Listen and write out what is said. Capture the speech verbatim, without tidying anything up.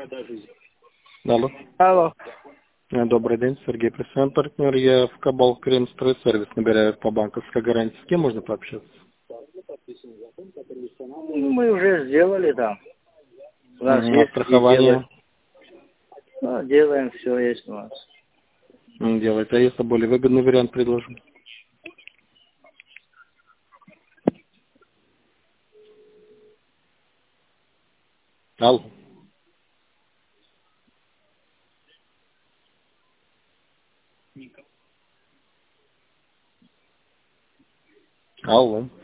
Алло. Алло. Добрый день, Сергей, профессиональный партнер. Я в Кабал Крем Стройсервис набираю по банковской гарантии. С кем можно пообщаться? Мы уже сделали там. У нас М, А есть где делать. страхование Ну, делаем, все есть у нас. м, делает. А если более выгодный вариант предложим? Алло. Алло.